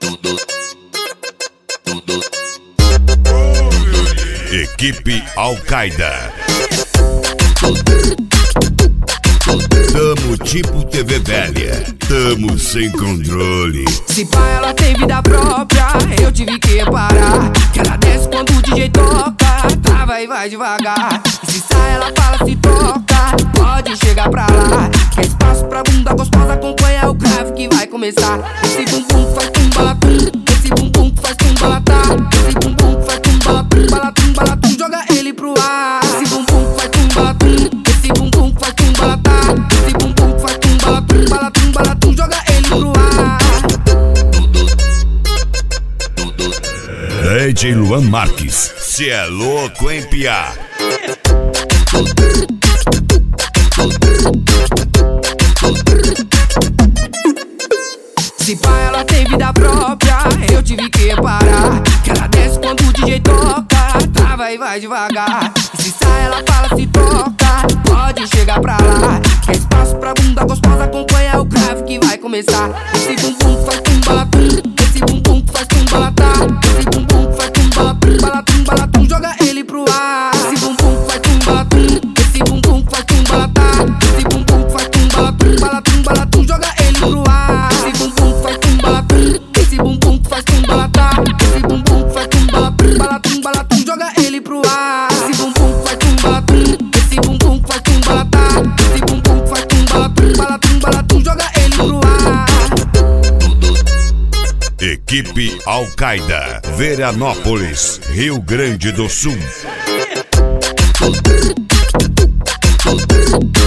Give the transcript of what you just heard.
Equipe Al-Qaeda. Tamo tipo TV velha, tamo sem controle. Se pá, ela tem vida própria, eu tive que parar. Que ela desce quando o DJ toca, trava e vai devagar. E se sai, ela fala, se toca, pode chegar pra lá. Quer espaço pra bunda gostosa, acompanha o grave que vai começar. Esse bumbum faz tum-balatum, esse bumbum faz tum-balatá. Esse bumbum faz tum-balatum, balatum, balatum, joga ele pro ar. Esse bumbum faz tum-balatum, esse bumbum faz tum-balatá. Esse bumbum faz tum-balatum, balatum, balatum, joga ele pro ar. DJ Luan Marques, cê é louco, hein, piá? Se pá, ela tem vida própria, eu tive que parar. Que ela desce quando o DJ toca, trava e vai devagar. E se sai, ela fala, se toca, pode chegar pra lá. Quer espaço pra bunda gostosa, acompanha o grave que vai começar. Esse bumbum faz tum-balatum, esse bumbum faz tum-balatá. Esse bumbum faz tum-balatum, balatum, balatum, joga ele pro ar. Esse bumbum faz tum-balatum, esse bumbum faz tum-balatá. Esse bumbum faz tum-balatum, balatum, balatum, joga ele pro ar. Esse bumbum faz tum-balatum, esse bumbum faz tum-balatá. Esse bumbum faz tum-balatum, balatum, balatum, joga ele pro ar. Esse bumbum faz tum-balatum, esse bumbum faz tum-balatá. Esse bumbum faz tum-balatum, balatum, balatum, joga ele pro ar. Equipe Al-Qaeda, Veranópolis, Rio Grande do Sul.